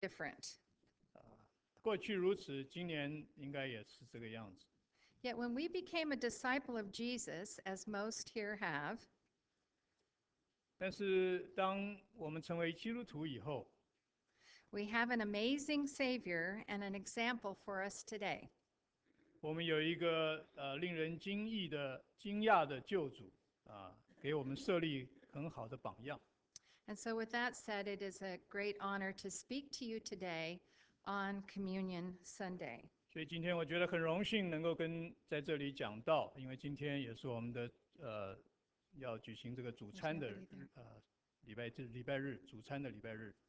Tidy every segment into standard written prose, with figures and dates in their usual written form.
different. 过去如此，今年应该也是这个样子。 Yet when we became a disciple of Jesus, as most here have, 但是当我们成为基督徒以后， we have an amazing Savior and an example for us today. 我们有一个令人惊讶的救主给我们设立很好的榜样。 And so, with that said, it is a great honor to speak to you today on Communion Sunday. 所以今天我觉得很荣幸能够在这里讲道，因为今天也是我们的要举行这个主餐的礼拜日主餐的礼拜日。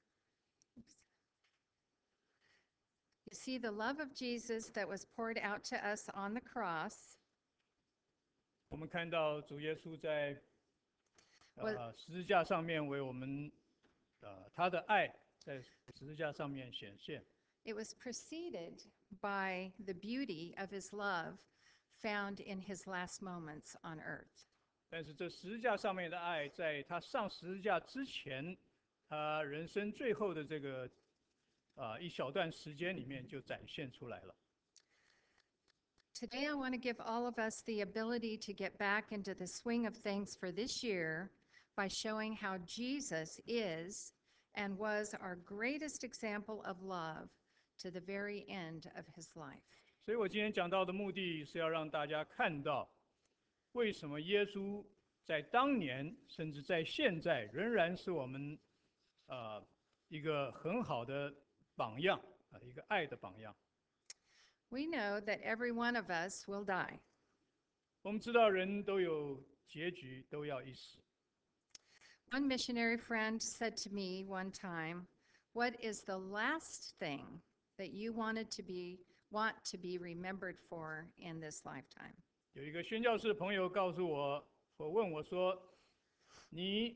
You see the love of Jesus that was poured out to us on the cross. 我们看到主耶稣在十字架上面为我们他的爱在十字架上面显现。 It was preceded by the beauty of his love found in his last moments on earth. 但是这十字架上面的爱，在他上十字架之前，他人生最后的这个一小段时间里面就展现出来了。 Today, I want to give all of us the ability to get back into the swing of things for this year by showing how Jesus is and was our greatest example of love to the very end of his life. 所以我今天讲到的目的是要让大家看到，为什么耶稣在当年，甚至在现在，仍然是我们一个很好的榜样一个爱的榜样。 We know that every one of us will die. 我们知道人都有结局，都要一死。 One missionary friend said to me one time, "What is the last thing that you want to be remembered for in this lifetime?" 有一个宣教士的朋友告诉我，问我说：“你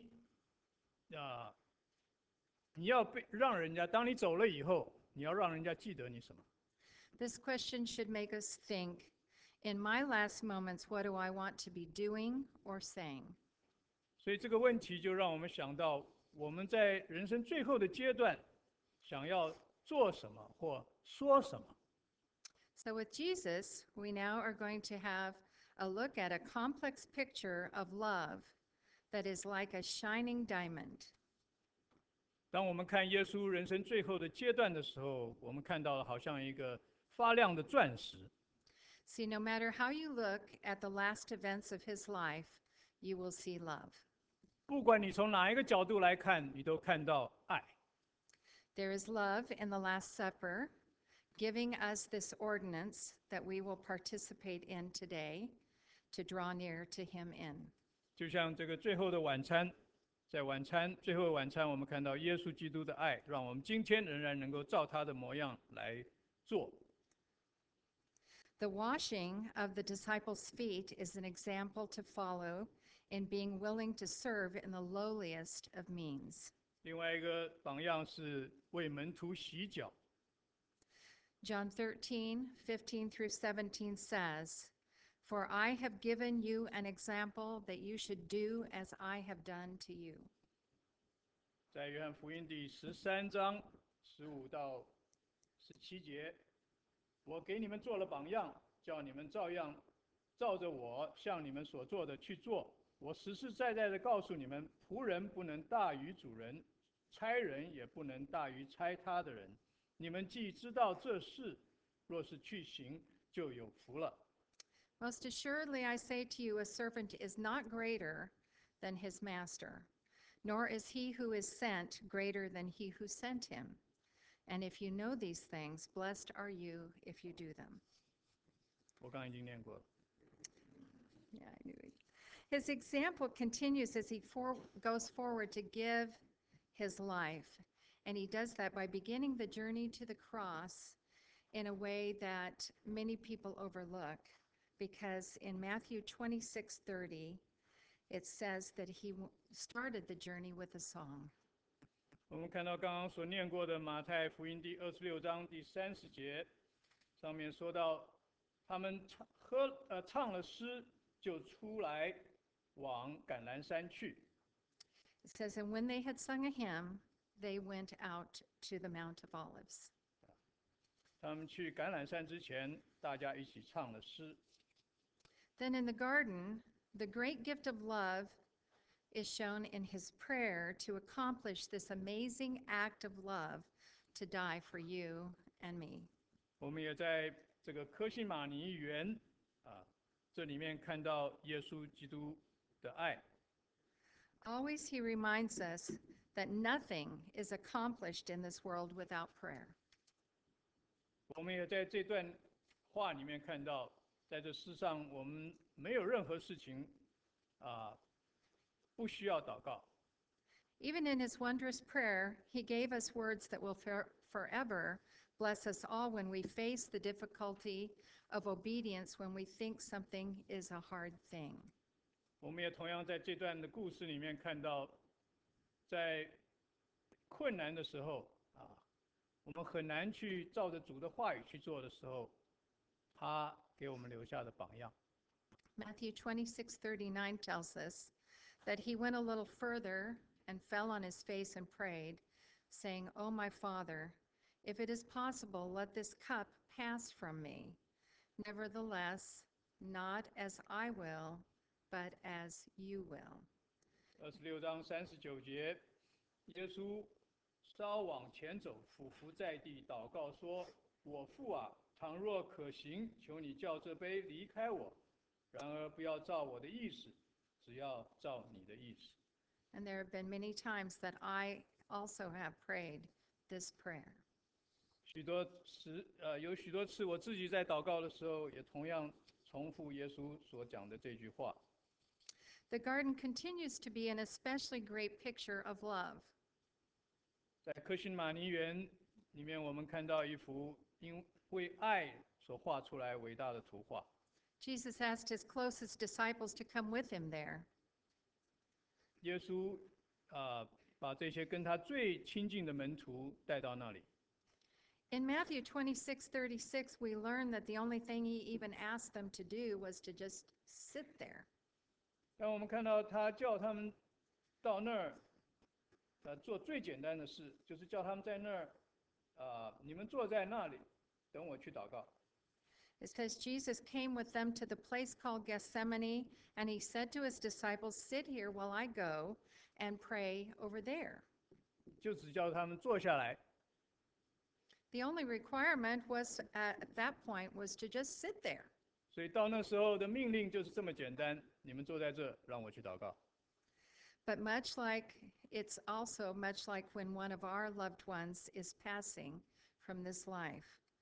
你要让人家，当你走了以后，你要让人家记得你什么？” This question should make us think, in my last moments, what do I want to be doing or saying? 所以这个问题就让我们想到，我们在人生最后的阶段，想要做什么或说什么。 So with Jesus, we now are going to have a look at a complex picture of love that is like a shining diamond. 当我们看耶稣人生最后的阶段的时候，我们看到了好像一个发亮的钻石。 See, no matter how you look at the last events of his life, you will see love. 不管你从哪一个角度来看，你都看到爱。 There is love in the Last Supper, giving us this ordinance that we will participate in today to draw near to him in. 就像这个最后的晚餐，在最后的晚餐，我们看到耶稣基督的爱，让我们今天仍然能够照他的模样来做。 The washing of the disciples' feet is an example to follow in being willing to serve in the lowliest of means. 另外一个榜样是为门徒洗脚。 John 13:15 through 17 says, "For I have given you an example that you should do as I have done to you." 在约翰福音第13章15到17节，我给你们做了榜样，叫你们照着我向你们所做的去做。我实实在在的告诉你们，仆人不能大于主人，差人也不能大于差他的人。你们既知道这事，若是去行，就有福了。 Most assuredly, I say to you, a servant is not greater than his master, nor is he who is sent greater than he who sent him. And if you know these things, blessed are you if you do them. 我刚刚已经念过了。 Yeah, I knew it. His example continues as he goes forward to give his life. And he does that by beginning the journey to the cross in a way that many people overlook. Because in Matthew 26:30, it says that he started the journey with a song. 我们看到刚刚所念过的马太福音第26章第30节，上面说到，他们唱了诗，就出来往橄榄山去。 It says, "And when they had sung a hymn, they went out to the Mount of Olives. 他们去橄榄山之前，大家一起唱了诗。 Then in the garden, the great gift of love is shown in his prayer to accomplish this amazing act of love to die for you and me. 我们也在这个科西玛尼园这里面看到耶稣基督的爱。 Always he reminds us that nothing is accomplished in this world without prayer. 我们也在这段话里面看到，在这世上我们没有任何事情不需要祷告。 Even in his wondrous prayer, he gave us words that will forever bless us all when we face the difficulty of obedience when we think something is a hard thing. 我们也同样在这段的故事里面看到，在困难的时候我们很难去照着主的话语去做的时候，他给我们留下的榜样。 Matthew 26:39 tells us that he went a little further and fell on his face and prayed, saying, "Oh, my Father, if it is possible, let this cup pass from me. Nevertheless, not as I will, but as you will." 26章39节，耶稣稍往前走，俯伏在地，祷告说：“我父啊，倘若可行，求你叫这杯离开我；然而不要照我的意思，只要照你的意思。” And there have been many times that I also have prayed this prayer. 有许多次我自己在祷告的时候，也同样重复耶稣所讲的这句话。 The garden continues to be an especially great picture of love. 在科西玛尼园里面，我们看到一幅因为爱所画出来伟大的图画。 Jesus asked his closest disciples to come with him there. 耶稣把这些跟他最亲近的门徒带到那里。 In Matthew 26:36, we learn that the only thing he even asked them to do was to just sit there. 但我们看到他叫他们到那儿，做最简单的事，就是叫他们在那儿，你们坐在那里，等我去祷告。 It says Jesus came with them to the place called Gethsemane, and he said to his disciples, "Sit here while I go and pray over there." 就只叫他们坐下来。 The only requirement was at that point was to just sit there. 所以到那时候的命令就是这么简单：你们坐在这，让我去祷告。 But it's also much like when one of our loved ones is passing from this life.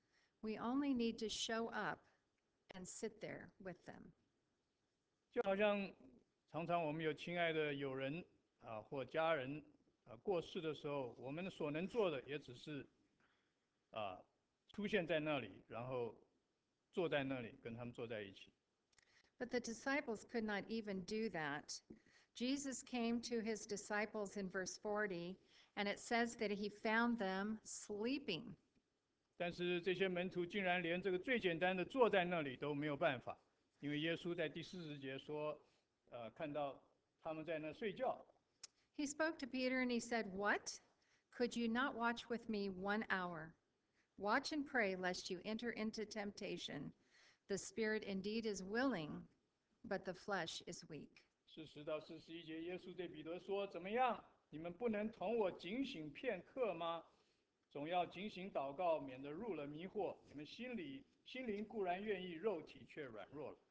We only need to show up and sit there with them. 就好像常常我们有亲爱的友人或家人过世的时候，我们所能做的也只是出现在那里，然后坐在那里，跟他们坐在一起。 But the disciples could not even do that. Jesus came to his disciples in verse 40, and it says that he found them sleeping. 但是这些门徒竟然连这个最简单的坐在那里都没有办法，因为耶稣在第40节说，看到他们在那睡觉。 He spoke to Peter and he said, "What? Could you not watch with me 1 hour? Watch and pray lest you enter into temptation. The spirit indeed is willing, but the flesh is weak." 40到41节，耶稣对彼得说：“怎么样？你们不能同我警醒片刻吗？总要警醒祷告，免得入了迷惑。你们心灵固然愿意，肉体却软弱了。”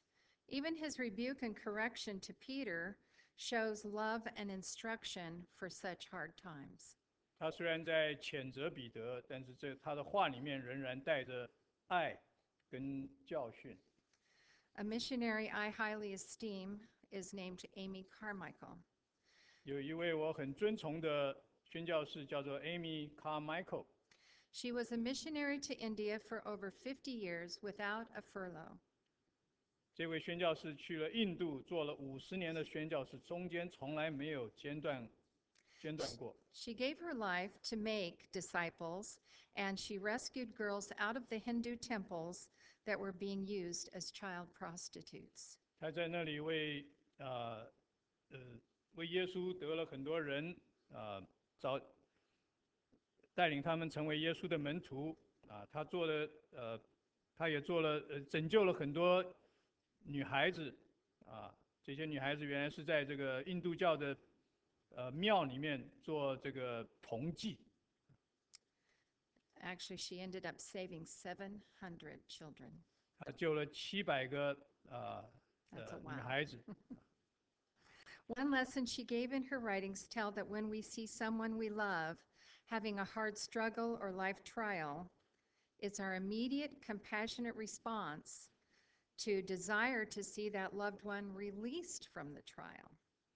Even his rebuke and correction to Peter shows love and instruction for such hard times. 他虽然在谴责彼得，但是他的话里面仍然带着爱跟教训。 A missionary I highly esteem is named Amy Carmichael. 有一位我很尊崇的宣教士叫做 Amy Carmichael。 She was a missionary to India for over 50 years without a furlough. 这位宣教士去了印度，做了50年的宣教士，中间从来没有间断过。 She gave her life to make disciples, and she rescued girls out of the Hindu temples that were being used as child prostitutes. 他在那里为耶稣得了很多人， 带领他们成为耶稣的门徒他也做了拯救了很多女孩子啊，这些女孩子原来是在这个印度教的庙里面做这个童妓。 Actually, she ended up saving 700 children. 他救了700个 That's a 女 wow. 孩子。 One lesson she gave in her writings tell that when we see someone we love having a hard struggle or life trial, it's our immediate compassionate response to desire to see that loved one released from the trial.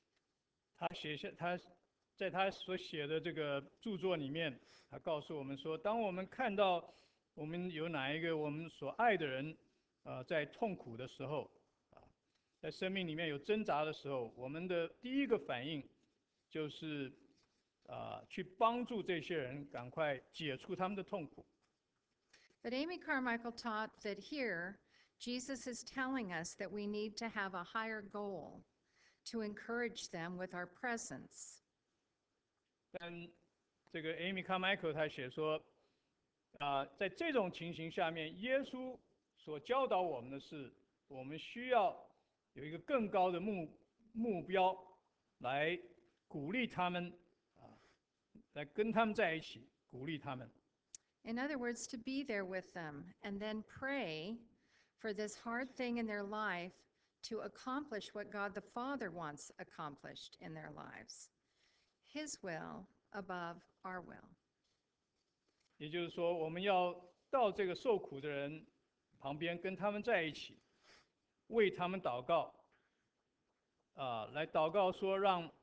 在他所写的这个著作里面，他告诉我们说，当我们看到我们有哪一个我们所爱的人在痛苦的时候在生命里面有挣扎的时候，我们的第一个反应就是去帮助这些人赶快解除他们的痛苦。 But Amy Carmichael taught that here, Jesus is telling us that we need to have a higher goal to encourage them with our presence. 但这个 Amy Carmichael 他写说，在这种情形下面，耶稣所教导我们的是，我们需要有一个更高的目标，来鼓励他们，来跟他们在一起，鼓励他们。 In other words, to be there with them and then pray for this hard thing in their life to accomplish what God the Father wants accomplished in their lives. His will above our will. 也就是说，我们要到这个受苦的人旁边，跟他们在一起，为他们祷告，来祷告说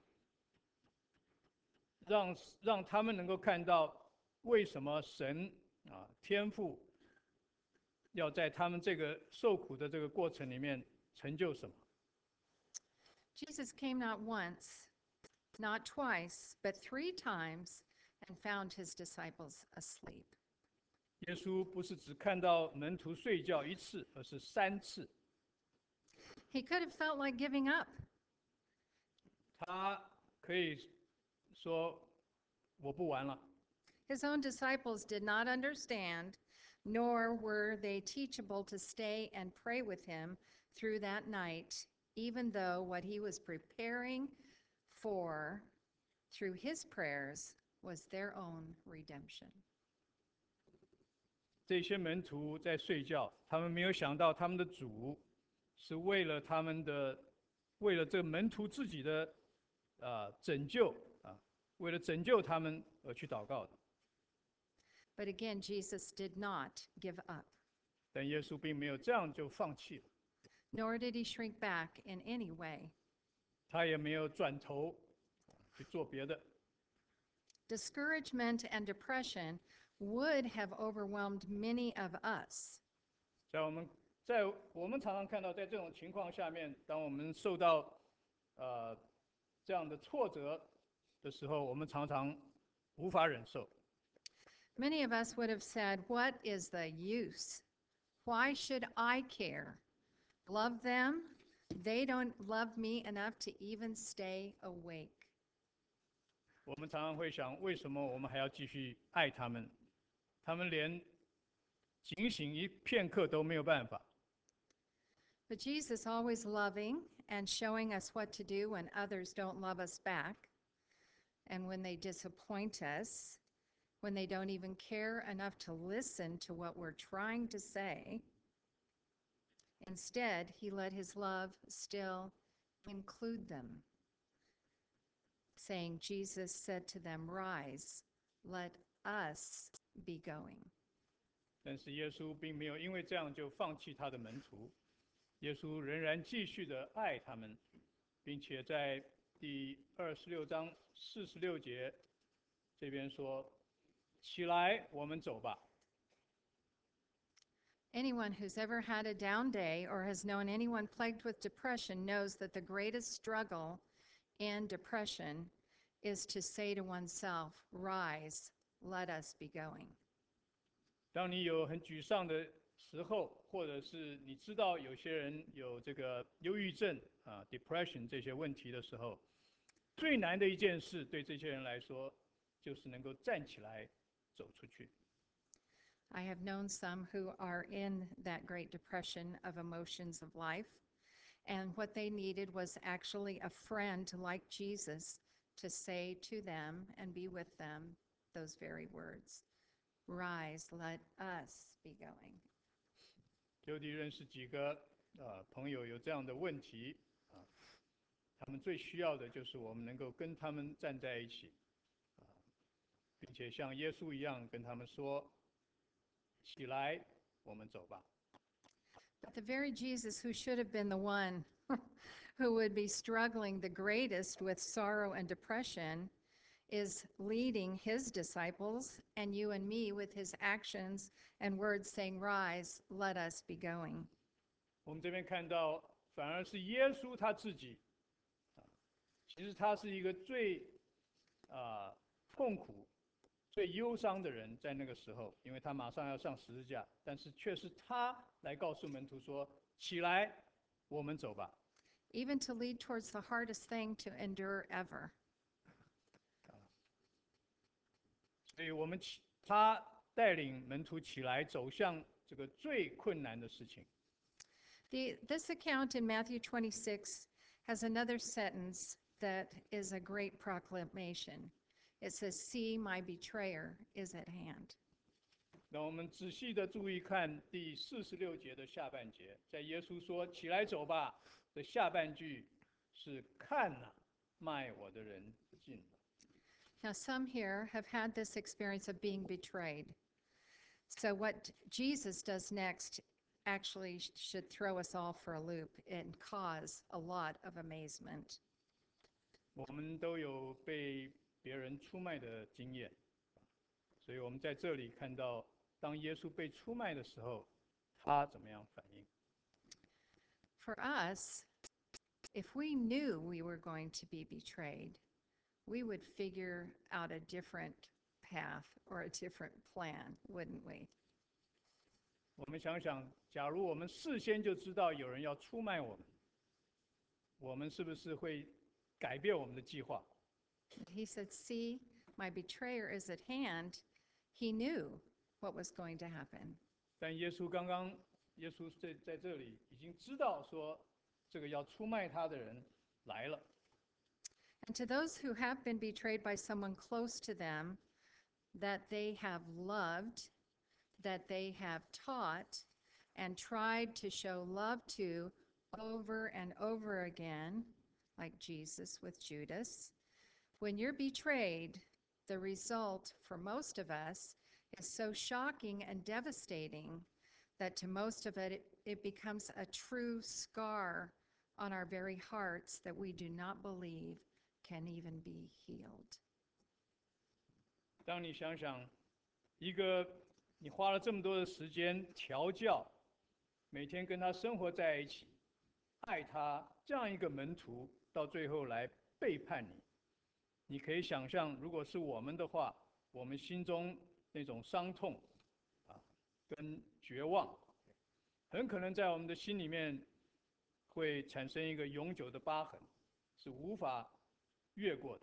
让他们能够看到为什么神天父要在他们这个受苦的这个过程里面成就什么。 Jesus came not once, not twice, but 3 times and found his disciples asleep. 耶稣不是只看到门徒睡觉1次，而是3次。 He could have felt like giving up. 他可以说我不玩了。 His own disciples did not understand, nor were they teachable to stay and pray with him through that night, even though what he was preparing for through his prayers was their own redemption. 这些门徒在睡觉，他们没有想到他们的主是为了这门徒自己的拯救为了拯救他们而去祷告的。 But again, Jesus did not give up, 但耶稣并没有这样就放弃了， nor did he shrink back in any way. 他也没有转头去做别的。 Discouragement and depression would have overwhelmed many of us. 在我们常常看到，在这种情况下面，当我们受到这样的挫折的时候，我们常常无法忍受。 Many of us would have said, "What is the use? Why should I care? Love them? They don't love me enough to even stay awake." 我们常常会想，为什么我们还要继续爱他们？他们连警醒一片刻都没有办法。 But Jesus, always loving and showing us what to do when others don't love us back, and when they disappoint us, when they don't even care enough to listen to what we're trying to say. Instead, he let his love still include them, saying, Jesus said to them, "Rise, let us be going." 但是耶稣并没有因为这样就放弃他的门徒，耶稣仍然继续的爱他们，并且在第26章46节这边说：“起来，我们走吧。” Anyone who's ever had a down day or has known anyone plagued with depression knows that the greatest struggle in depression is to say to oneself, "Rise, let us be going." 当你有很沮丧的时候，或者是你知道有些人有这个忧郁症depression 这些问题的时候，最难的一件事对这些人来说，就是能够站起来走出去。 I have known some who are in that Great Depression of emotions of life, and what they needed was actually a friend like Jesus to say to them and be with them those very words. Rise, let us be going. 就地认识几个朋友有这样的问题啊，他们最需要的就是我们能够跟他们站在一起，并且像耶稣一样跟他们说：“起来，我们走吧。” But the very Jesus who should have been the one who would be struggling the greatest with sorrow and depression is leading his disciples and you and me with his actions and words saying, Rise, let us be going. 我们这边看到，反而是耶稣他自己，其实他是一个最痛苦、最忧伤的人，在那个时候，因为他马上要上十字架，但是却是他来告诉门徒说：“起来，我们走吧。” Even to lead towards the hardest thing to endure ever. 所以他带领门徒起来，走向这个最困难的事情。 This account in Matthew 26 has another sentence that is a great proclamation. It says, See, my betrayer is at hand. 那我们仔细的注意看第46节的下半节，在耶稣说“起来走吧”的下半句是“看哪，卖我的人近了”。 Now, some here have had this experience of being betrayed. So, what Jesus does next actually should throw us all for a loop and cause a lot of amazement. 我们都有被别人出卖的经验，所以我们在这里看到，当耶稣被出卖的时候，他怎么样反应？ For us, if we knew we were going to be betrayed, we would figure out a different path or a different plan, wouldn't we? 我们想想，假如我们事先就知道有人要出卖我们，我们是不是会改变我们的计划？ He said, See, my betrayer is at hand. He knew what was going to happen. 但耶稣耶稣在这里已经知道说，这个要出卖他的人来了。 And to those who have been betrayed by someone close to them, that they have loved, that they have taught, and tried to show love to over and over again, like Jesus with Judas. When you're betrayed, the result for most of us is so shocking and devastating that to most of it becomes a true scar on our very hearts that we do not believe can even be healed. 当你想想，一个你花了这么多的时间调教，每天跟他生活在一起，爱他这样一个门徒，到最后来背叛你，你可以想象，如果是我们的话，我们心中那种伤痛跟绝望，很可能在我们的心里面会产生一个永久的疤痕，是无法越过的。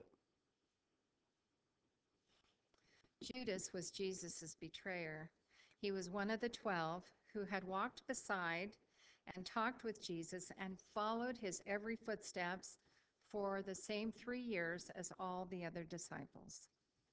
Judas was Jesus' betrayer. He was one of the 12 who had walked beside and talked with Jesus and followed his every footsteps for the same 3 years as all the other disciples.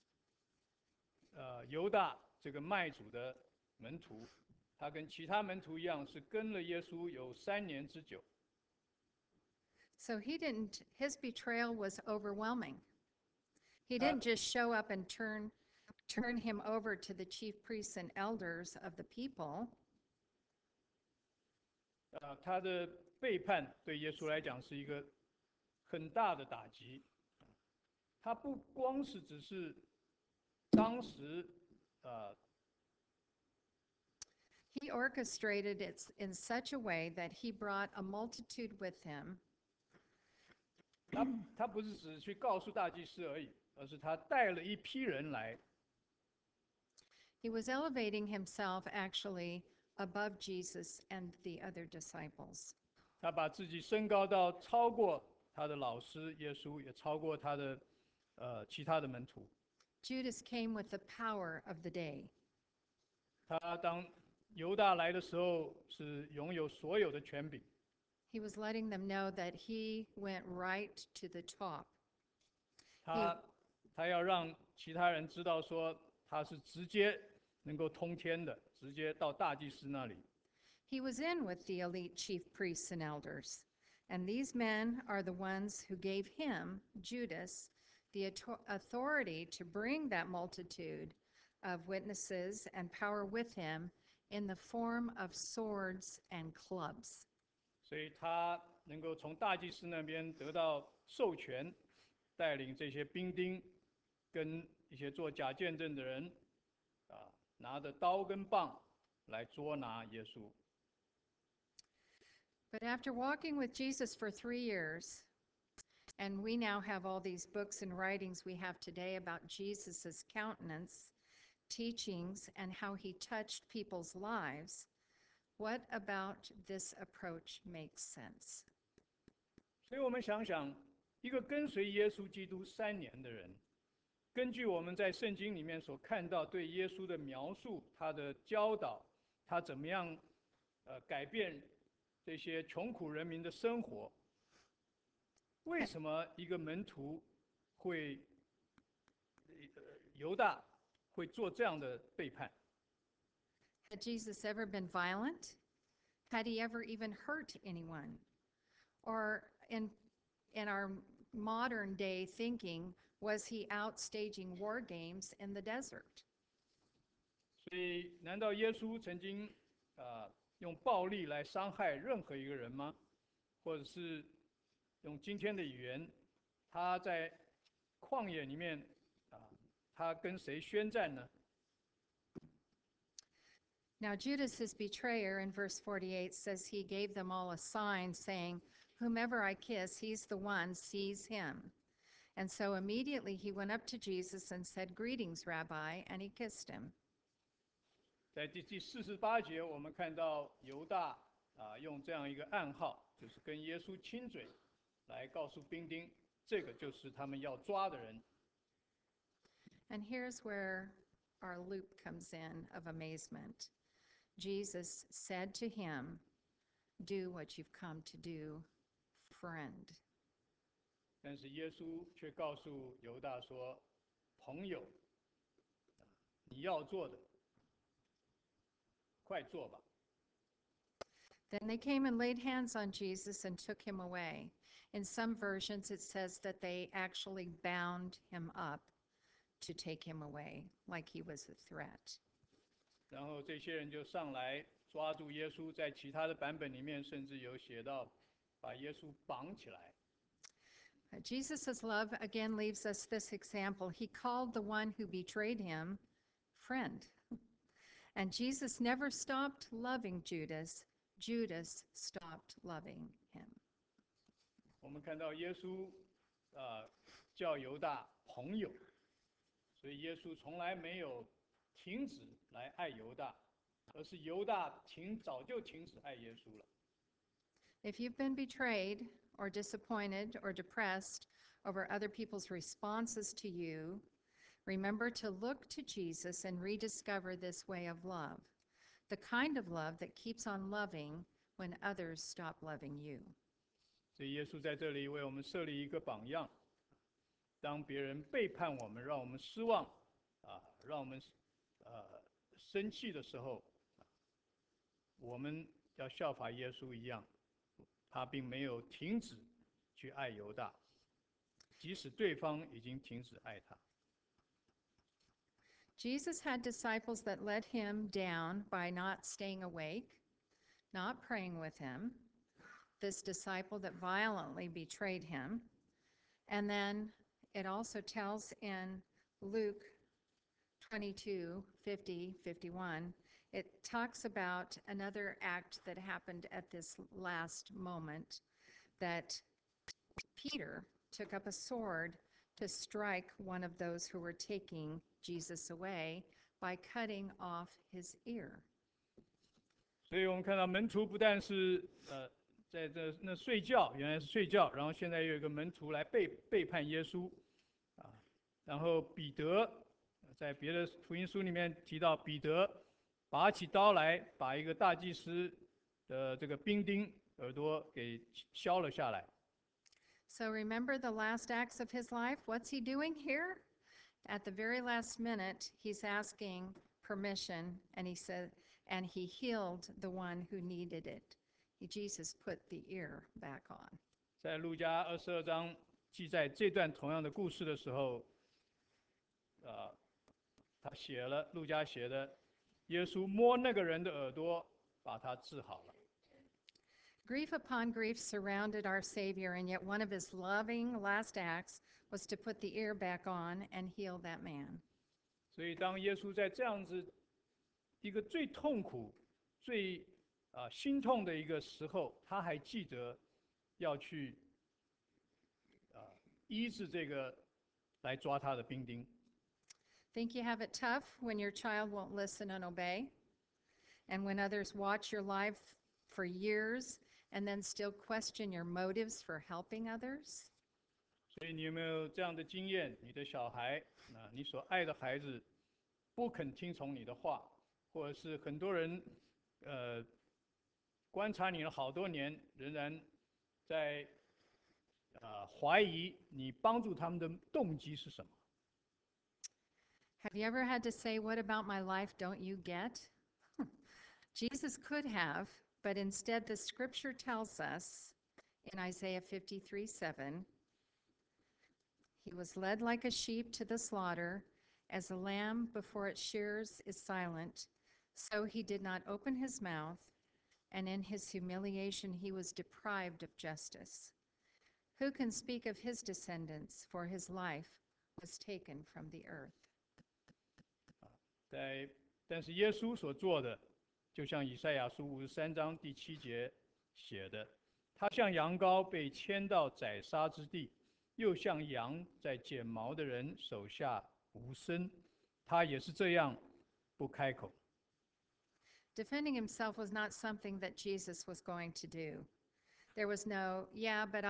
犹大这个卖主的门徒，他跟其他门徒一样，是跟了耶稣有3年之久。 So his betrayal was overwhelming. He didn't just show up and turn him over to the chief priests and elders of the people. 他的背叛对耶稣来讲是一个很大的打击。他不光是只是当时 He orchestrated it in such a way that he brought a multitude with him. 他不是只去告诉大祭司而已，而是他带了一批人来。 He was elevating himself actually above Jesus and the other disciples. 他把自己升高到超过他的老师耶稣，也超过他的其他的门徒。 Judas came with the power of the day. 他当犹大来的时候，是拥有所有的权柄。 He was letting them know that he went right to the top. 他要让其他人知道说，他是直接能够通天的，直接到大祭司那里。 He was in with the elite chief priests and elders. And these men are the ones who gave him, Judas, the authority to bring that multitude of witnesses and power with him in the form of swords and clubs. 所以他能够从大祭司那边得到授权，带领这些兵丁跟一些做假见证的人，拿着刀跟棒来捉拿耶稣。 But after walking with Jesus for 3 years, and we now have all these books and writings we have today about Jesus's countenance, teachings, and how he touched people's lives, what about this approach makes sense? 所以我们想想，一个跟随耶稣基督3年的人，根据我们在圣经里面所看到对耶稣的描述，他的教导，他怎么样改变这些穷苦人民的生活，为什么一个门徒会犹大会做这样的背叛？ Had Jesus ever been violent? Had he ever even hurt anyone? Or in our modern day thinking, was he out staging war games in the desert? 所以，难道耶稣曾经用暴力来伤害任何一个人吗？或者是用今天的语言，他在旷野里面他跟谁宣战呢？ Now, Judas, his betrayer, in verse 48, says he gave them all a sign saying, "Whomever I kiss, he's the one, seize him." And so immediately he went up to Jesus and said, "Greetings, Rabbi," and he kissed him. 在第48节，我们看到犹大用这样一个暗号，就是跟耶稣亲嘴，来告诉兵丁，这个就是他们要抓的人。 And here's where our loop comes in of amazement. Jesus said to him, "Do what you've come to do, friend." 但是耶稣却告诉犹大说：“朋友，你要做的，快做吧。” Then they came and laid hands on Jesus and took him away. In some versions, it says that they actually bound him up to take him away, like he was a threat. 然后这些人就上来抓住耶稣，在其他的版本里面甚至有写到，把耶稣绑起来。 Jesus' love again leaves us this example. He called the one who betrayed him friend. And Jesus never stopped loving Judas. Judas stopped loving him. 我们看到耶稣叫犹大朋友，所以耶稣从来没有停止来爱犹大，而是犹大早就停止爱耶稣了。 If you've been betrayed or disappointed or depressed over other people's responses to you, remember to look to Jesus and rediscover this way of love, the kind of love that keeps on loving when others stop loving you. 所以耶稣在这里为我们设立一个榜样：当别人背叛我们，让我们失望，让我们生气的时候，我们要效法耶稣一样，他并没有停止去爱犹大，即使对方已经停止爱他。 Jesus had disciples that let him down by not staying awake, not praying with him, this disciple that violently betrayed him. And then it also tells in Luke 22, 50, 51, it talks about another act that happened at this last moment, that Peter took up a sword to strike one of those who were taking Jesus away by cutting off his ear. 所以我们看到门徒不但是在那睡觉，原来是睡觉，然后现在又有一个门徒来背叛耶稣，然后彼得在别的福音书里面提到，彼得拔起刀来，把一个大祭司的这个兵丁耳朵给削了下来。 So remember the last acts of his life? What's he doing here? At the very last minute, he's asking permission, and he said, and he healed the one who needed it. Jesus put the ear back on. 在路加22章记载这段同样的故事的时候，他路加写的，耶稣摸那个人的耳朵，把他治好了。 Grief upon grief surrounded our Savior, and yet one of his loving last acts was to put the ear back on and heal that man. 所以，当耶稣在这样子一个最痛苦、最心痛的一个时候，他还记得要去医治这个来抓他的兵丁。 Think you have it tough when your child won't listen and obey? And when others watch your life for years and then still question your motives for helping others? 所以你有没有这样的经验？你的小孩，你所爱的孩子，不肯听从你的话，或者是很多人，观察你了好多年，仍然在怀疑你帮助他们的动机是什么？ Have you ever had to say, "What about my life don't you get?" Jesus could have, but instead the scripture tells us in Isaiah 53:7, he was led like a sheep to the slaughter, as a lamb before its shearers is silent, so he did not open his mouth, and in his humiliation he was deprived of justice. Who can speak of his descendants, for his life was taken from the earth? 但是耶稣所做的，就像以赛亚书53章第7节写的，他像羊羔被牵到宰杀之地，又像羊在剪毛的人手下无声，他也是这样不开口。 Defending himself was not something that Jesus was going to do. There was no, yeah, but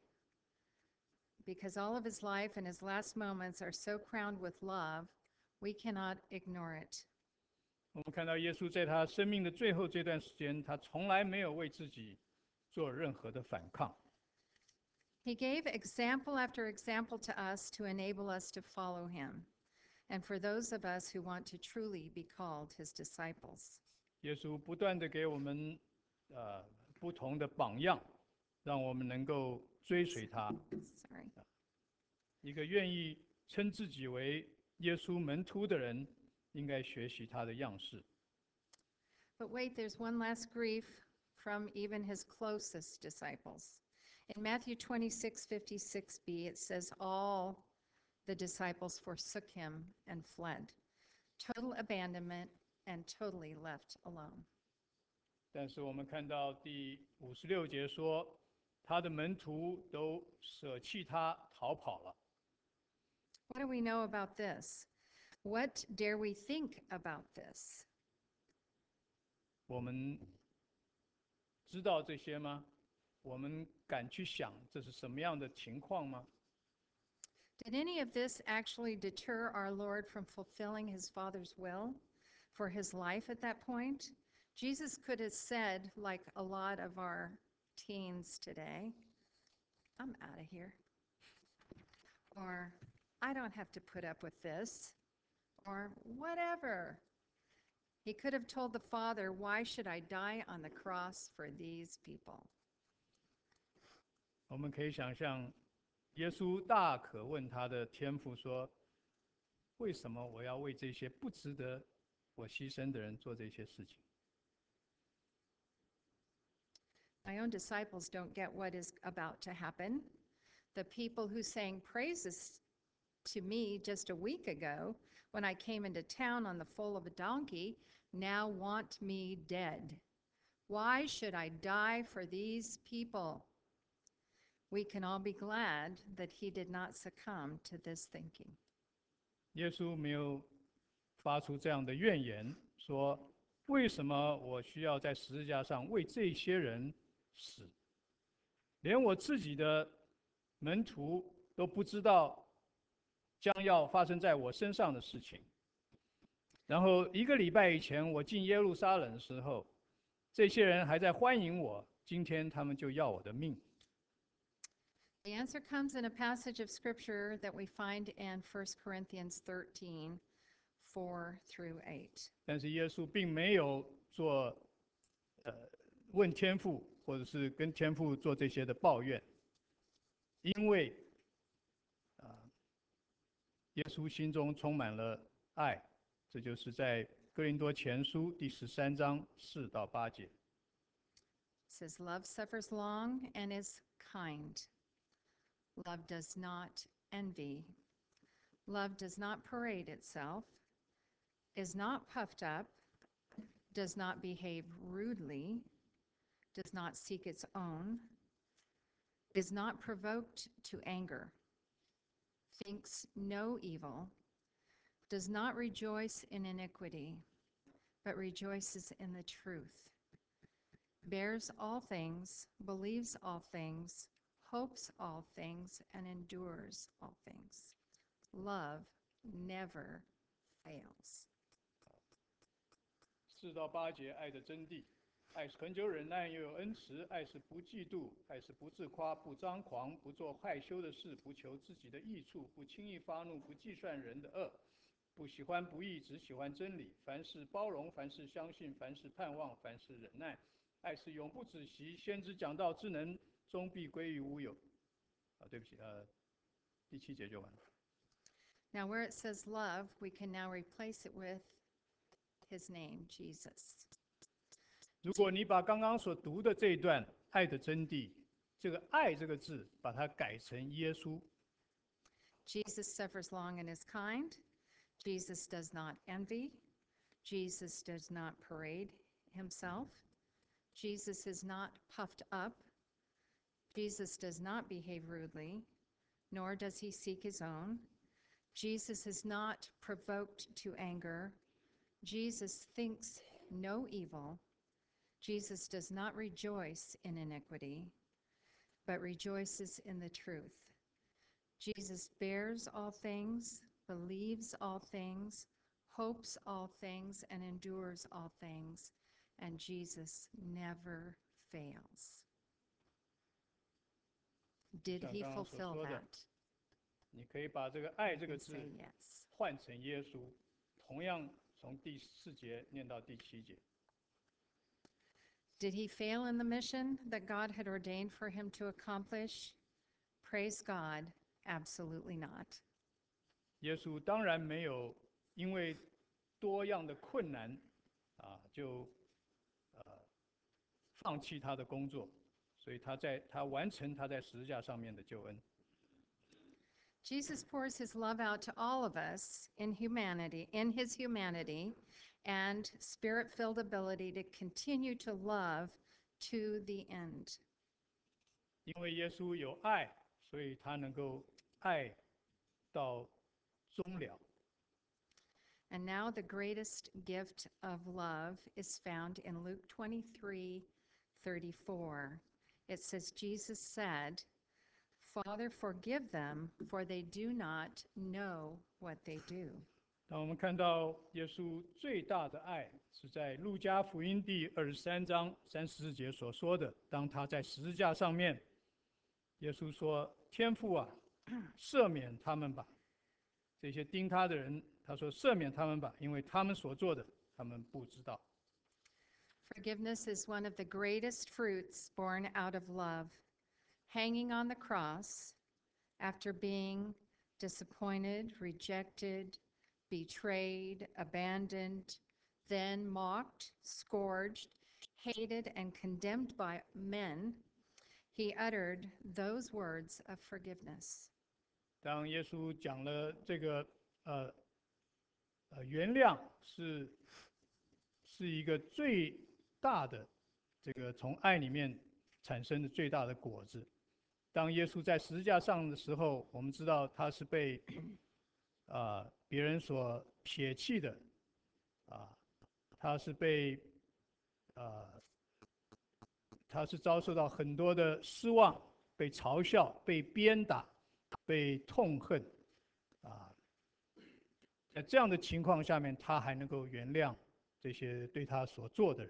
because all of his life and his last moments are so crowned with love, we cannot ignore it. 我们看到耶稣在他生命的最后这段时间，他从来没有为自己做任何的反抗。 He gave example after example to us to enable us to follow him, and for those of us who want to truly be called his disciples. 耶稣不断的给我们不同的榜样，让我们能够追随他。 Sorry. 一个愿意称自己为耶稣门徒的人，应该学习他的样式。 But wait, there's one last grief from even his closest disciples. In Matthew 26:56b, it says, all the disciples forsook him and fled. Total abandonment and totally left alone. 但是我们看到第56节说，他的门徒都舍弃他，逃跑了。 What do we know about this? What dare we think about this? 我们知道这些吗？我们敢去想这是什么样的情况吗？ Did any of this actually deter our Lord from fulfilling his Father's will for his life at that point? Jesus could have said, like a lot of our teens today, I'm out of here. Or, I don't have to put up with this. Or, whatever. He could have told the Father, why should I die on the cross for these people? 我们可以想象，耶稣大可问他的天父说：“为什么我要为这些不值得我牺牲的人做这些事情？” My own disciples don't get what is about to happen. The people who sang praises to me just a week ago when I came into town on the foal of a donkey now want me dead. Why should I die for these people? We can all be glad that he did not succumb to this thinking. 耶稣没有发出这样的怨言，说：“为什么我需要在十字架上为这些人死？连我自己的门徒都不知道将要发生在我身上的事情， 然后1个礼拜以前，我进耶路撒冷的时候，这些人还在欢迎我，今天他们就要我的命。 The answer comes in a passage of scripture that we find in 1 Corinthians 13, 4 through 8. 但是耶稣并没有做问天父，或者是跟天父做这些的抱怨，因为耶稣心中充满了爱，这就是在哥林多前书第13章4到8节。 It says, Love suffers long and is kind. Love does not envy. Love does not parade itself, is not puffed up, does not behave rudely, does not seek its own, is not provoked to anger, thinks no evil, does not rejoice in iniquity, but rejoices in the truth, bears all things, believes all things, hopes all things, and endures all things. Love never fails. 4到8节，爱的真谛。爱是恒久忍耐，又有恩慈；爱是不嫉妒；爱是不自夸，不张狂，不做害羞的事，不求自己的益处，不轻易发怒，不计算人的恶，不喜欢不义，只喜欢真理。凡事包容，凡事相信，凡事盼望，凡事忍耐。爱是永不止息。先知讲道之能，终必归于无有。对不起，第7节就完了。 Now, where it says love, we can now replace it with his name, Jesus. 如果你把刚刚所读的这一段爱的真谛，这个爱这个字，把它改成耶稣。 Jesus suffers long and is kind. Jesus does not envy. Jesus does not parade himself. Jesus is not puffed up. Jesus does not behave rudely, nor does he seek his own. Jesus is not provoked to anger. Jesus thinks no evil. Jesus does not rejoice in iniquity, but rejoices in the truth. Jesus bears all things, believes all things, hopes all things, and endures all things, and Jesus never fails. Did he 像刚刚所 fulfill 说的， that? 你可以把这个爱这个 And 字 say yes. 换成耶稣，同样从第4节念到第7节。 Did he fail in the mission that God had ordained for him to accomplish? Praise God, absolutely not. 耶稣当然没有因为多样的困难就放弃他的工作，所以他完成他在十字架上面的救恩。 Jesus pours his love out to all of us in his humanity and spirit-filled ability to continue to love to the end. 因为耶稣有爱，所以他能够爱到终了。 And now the greatest gift of love is found in Luke 23:34. It says, Jesus said, Father, forgive them, for they do not know what they do. 当我们看到耶稣最大的爱，是在路加福音第23章34节所说的。当他在十字架上面，耶稣说：“天父啊，赦免他们吧。”这些盯他的人，他说：“赦免他们吧，因为他们所做的，他们不知道。” Forgiveness is one of the greatest fruits born out of love. Hanging on the cross, after being disappointed, rejected, betrayed, abandoned, then mocked, scourged, hated, and condemned by men, he uttered those words of forgiveness. 当耶稣讲了这个原谅是一个最大的这个从爱里面产生的最大的果子。当耶稣在十字架上的时候，我们知道他是被别人所撇弃的，他是被他是遭受到很多的失望，被嘲笑，被鞭打，被痛恨， 在这样的情况下面，他还能够原谅这些对他所做的人。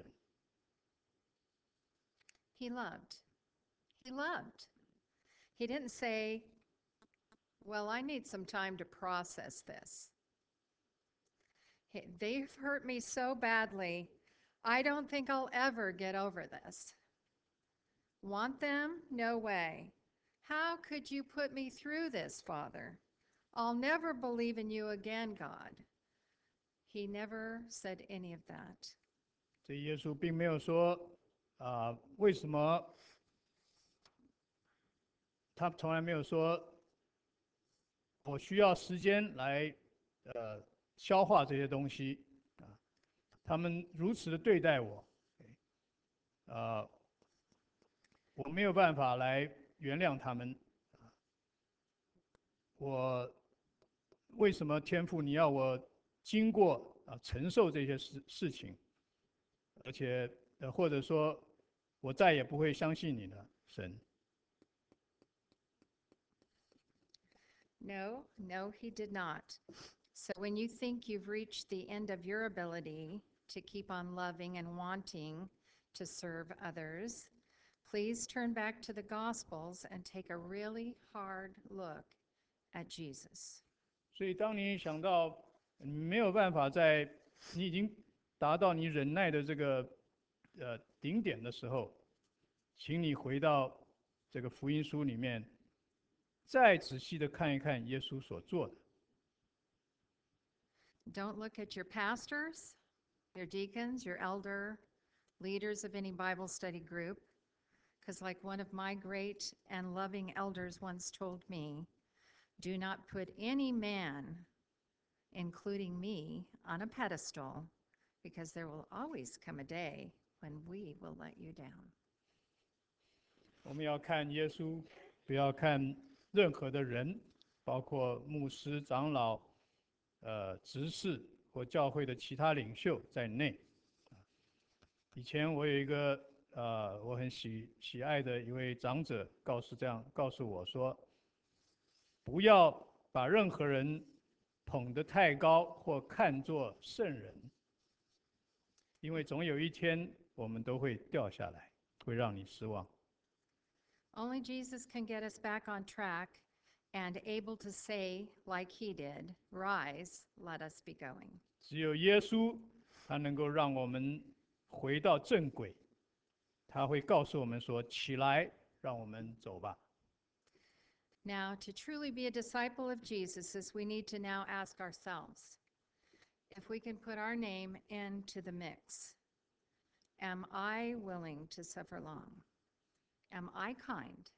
He loved. He loved. He didn't say, well, I need some time to process this. They've hurt me so badly, I don't think I'll ever get over this. Want them? No way. How could you put me through this, Father? I'll never believe in you again, God. He never said any of that. 这耶稣并没有说为什么他从来没有说我需要时间来消化这些东西啊。他们如此的对待我，我没有办法来原谅他们。我为什么天父你要我经过承受这些事情，而且或者说我再也不会相信你的神。 No, no, he did not. So when you think you've reached the end of your ability to keep on loving and wanting to serve others, please turn back to the Gospels and take a really hard look at Jesus. 所以，当你想到你没有办法你已经达到你忍耐的这个顶点的时候，请你回到这个福音书里面，再仔细的看一看耶稣所做的。 Don't look at your pastors, your deacons, your elder, leaders of any Bible study group, because like one of my great and loving elders once told me, do not put any man, including me, on a pedestal, because there will always come a day when we will let you down. 我们要看耶稣，不要看任何的人，包括牧师、长老、执事或教会的其他领袖在内。以前我有一个我很喜爱的一位长者告诉我说，不要把任何人捧得太高或看作圣人，因为总有一天我们都会掉下来，会让你失望。 Only Jesus can get us back on track and able to say, like he did, rise, let us be going. 只有耶稣，他能够让我们回到正轨，他会告诉我们说：“起来，让我们走吧。” Now, to truly be a disciple of Jesus, we need to now ask ourselves if we can put our name into the mix. Am I willing to suffer long? Am I kind?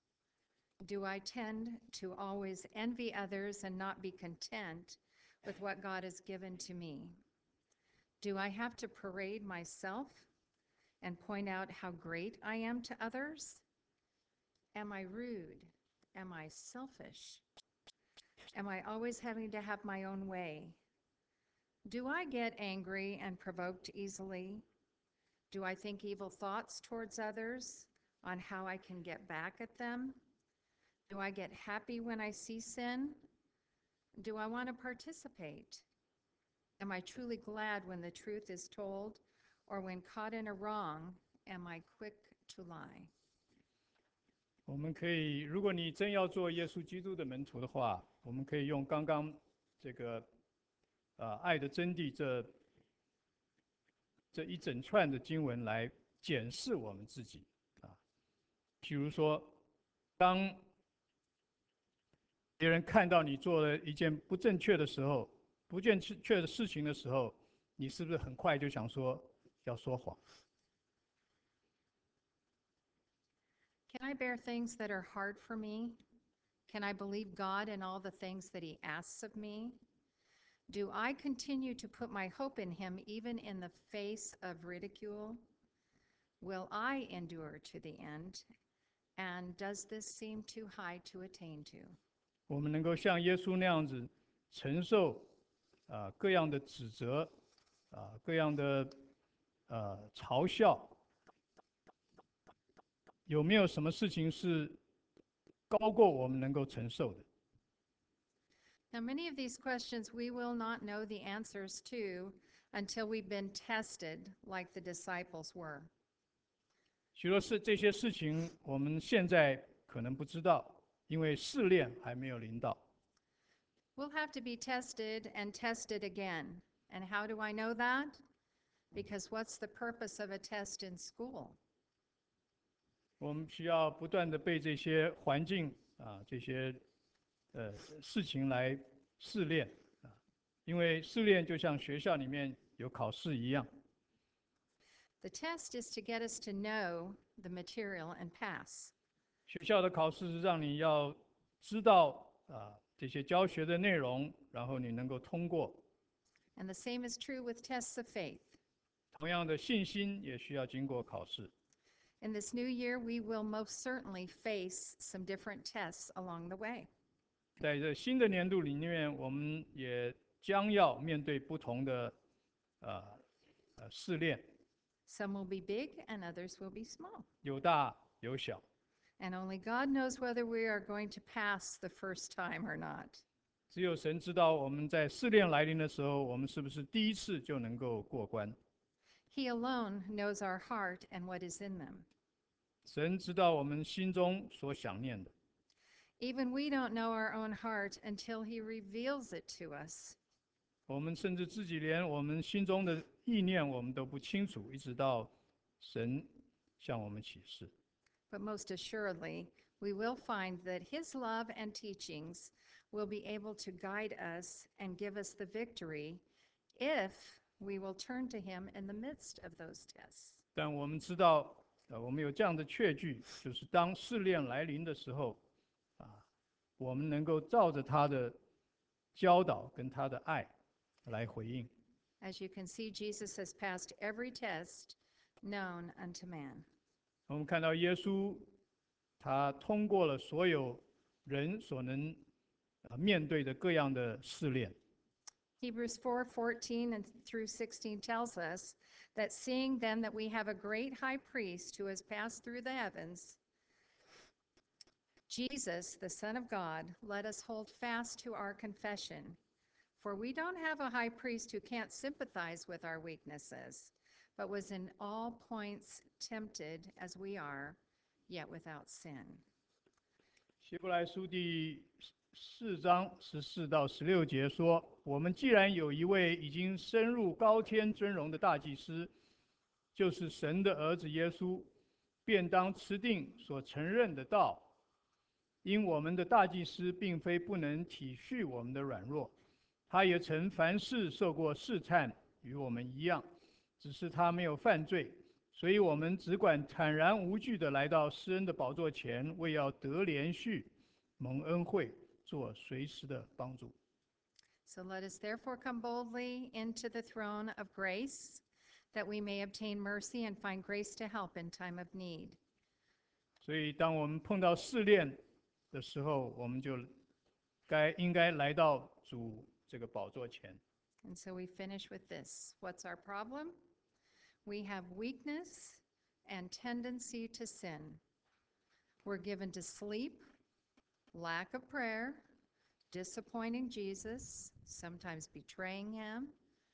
Do I tend to always envy others and not be content with what God has given to me? Do I have to parade myself and point out how great I am to others? Am I rude? Am I selfish? Am I always having to have my own way? Do I get angry and provoked easily? Do I think evil thoughts towards others on how I can get back at them? Do I get happy when I see sin? Do I want to participate? Am I truly glad when the truth is told? Or when caught in a wrong, am I quick to lie? 我们可以，如果你真要做耶稣基督的门徒的话，我们可以用刚刚这个爱的真谛这一整串的经文来检视我们自己啊。譬如说，当别人看到你做了一件不正确的时候，不正确的事情的时候，你是不是很快就想说要说谎？ Can I bear things that are hard for me? Can I believe God in all the things that he asks of me? Do I continue to put my hope in him even in the face of ridicule? Will I endure to the end? And does this seem too high to attain to? 我们能够像耶稣那样子承受各样的指责各样的嘲笑，有没有什么事情是高过我们能够承受的？ Now, many of these questions we will not know the answers to until we've been tested like the disciples were. 许多这些事情，我们现在可能不知道，因为试炼还没有临到。 We'll have to be tested and tested again. And how do I know that? Because what's the purpose of a test in school? 我们需要不断的被这些环境这些事情来试炼因为试炼就像学校里面有考试一样。 The test is to get us to know the material and pass. 学校的考试是让你要知道这些教学的内容，然后你能够通过。 And the same is true with tests of faith. 同样的，信心也需要经过考试。 In this new year, we will most certainly face some different tests along the way. 在这新的年度里面，我们也将要面对不同的试炼， Some will be big and others will be small. 有大有小。 And only God knows whether we are going to pass the first time or not. 只有神知道我们在试炼来临的时候，我们是不是第一次就能够过关。 He alone knows our heart and what is in them. 神知道我们心中所想念的， Even we don't know our own heart until He reveals it to us. 我们甚至自己连我们心中的意念我们都不清楚，一直到神向我们启示。 But most assuredly, we will find that His love and teachings will be able to guide us and give us the victory if we will turn to Him in the midst of those tests. 但我们知道，我们有这样的确据，就是当试炼来临的时候，我们能够照着他的教导跟他的爱来回应。 As you can see, Jesus has passed every test known unto man. 我们看到耶稣，他通过了所有人所能面对的各样的试炼。 Hebrews 4:14 and through 16 tells us that seeing then that we have a great high priest who has passed through the heavens, Jesus, the Son of God, let us hold fast to our confession. For we don't have a high priest who can't sympathize with our weaknesses, but was in all points tempted as we are, yet without sin. 希伯来书第4章14到16节说：“我们既然有一位已经升入高天尊荣的大祭司，就是神的儿子耶稣，便当持定所承认的道。因我们的大祭司并非不能体恤我们的软弱，他也曾凡事受过试探，与我们一样，只是他没有犯罪。所以我们只管坦然无惧地来到施恩的宝座前，为要得连续蒙恩惠，做随时的帮助。” So let us therefore come boldly into the throne of grace, that we may obtain mercy and find grace to help in time of need. 所以，当我们碰到试炼的时候，我们就应该来到主这个宝座前。 And so we finish with this. What's our problem? We have weakness and tendency to sin. We're given to sleep, lack of prayer, disappointing Jesus, sometimes betraying Him,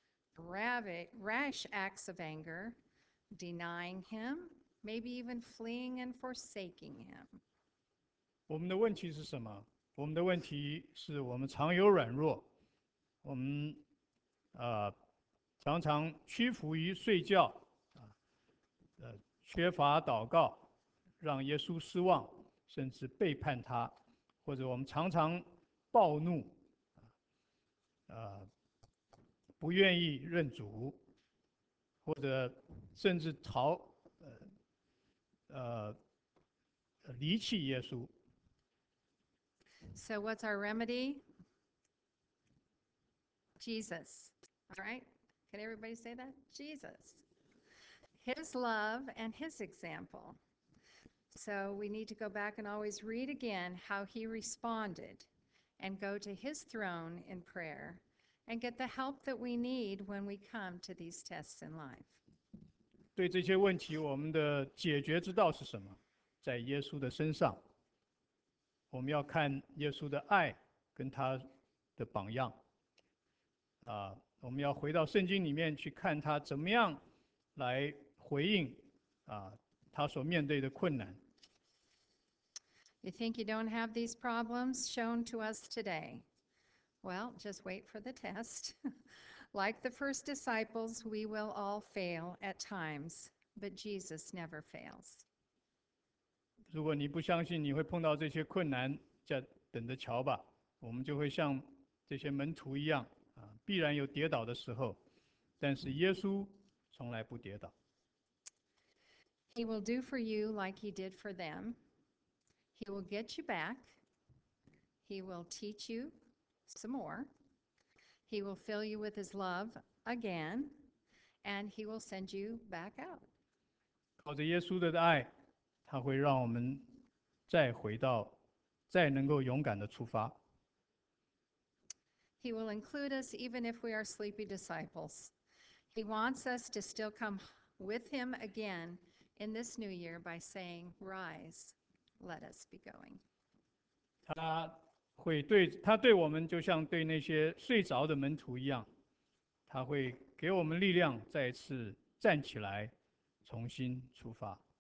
rash acts of anger, denying Him, maybe even fleeing and forsaking Him. 我们的问题是什么？我们的问题是我们常有软弱，我们常常屈服于睡觉，缺乏祷告，让耶稣失望，甚至背叛他，或者我们常常暴怒，不愿意认主，或者甚至离弃耶稣。 So what's our remedy? Jesus. All right? Can everybody say that? Jesus. His love and His example. So we need to go back and always read again how He responded and go to His throne in prayer and get the help that we need when we come to these tests in life. 对这些问题，我们的解决之道是什么？在耶稣的身上。我们要看耶稣的爱，跟他的榜样。我们要回到圣经里面去看他怎么样来回应他所面对的困难。 You think you don't have these problems shown to us today? Well, just wait for the test. Like the first disciples, we will all fail at times, but Jesus never fails. 如果你不相信你会碰到这些困难，就等着瞧吧。我们就会像这些门徒一样，必然有跌倒的时候，但是耶稣从来不跌倒。 He will do for you like he did for them. He will get you back. He will teach you some more. He will fill you with his love again, and he will send you back out. 靠着耶稣的爱，他会让我们再能够勇敢的出发。 He will include us even if we are sleepy disciples. He wants us to still come with him again in this new year by saying, "Rise, let us be going." 他对我们就像对那些睡着的门徒一样，他会给我们力量，再次站起来，重新出发。